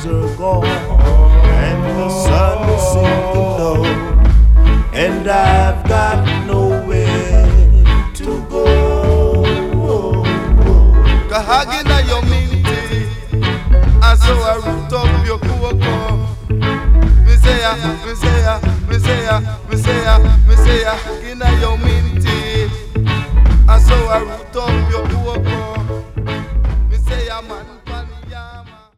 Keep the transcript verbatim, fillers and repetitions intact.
clouds are gone and the sun is sinking low, and I've got nowhere to go. Kahagina yominti, aso a root of your kuoko. Misaya, Misaya, Misaya, Misaya, Misaya, Gina yominti, aso a root of your kuoko. Misaya man.